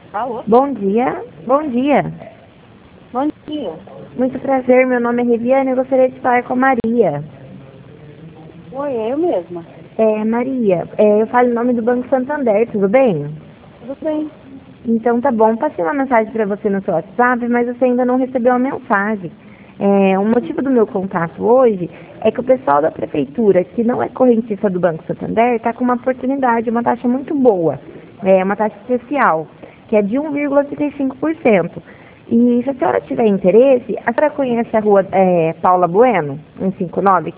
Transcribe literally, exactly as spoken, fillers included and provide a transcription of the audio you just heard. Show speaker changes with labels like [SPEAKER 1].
[SPEAKER 1] Alô?
[SPEAKER 2] Bom dia. Bom dia.
[SPEAKER 1] Bom dia.
[SPEAKER 2] Muito prazer, meu nome é Riviane, eu gostaria de falar com a Maria.
[SPEAKER 1] Oi, é eu mesma.
[SPEAKER 2] É, Maria, é, eu falo em nome do Banco Santander, tudo bem?
[SPEAKER 1] Tudo bem?
[SPEAKER 2] Então tá bom, passei uma mensagem para você no seu WhatsApp, mas você ainda não recebeu a mensagem. É, o motivo do meu contato hoje é que o pessoal da prefeitura, que não é correntista do Banco Santander, está com uma oportunidade, uma taxa muito boa, é uma taxa especial, que é de um vírgula trinta e cinco por cento. E se a senhora tiver interesse, a senhora conhece a rua é, Paula Bueno, cento e cinquenta e nove?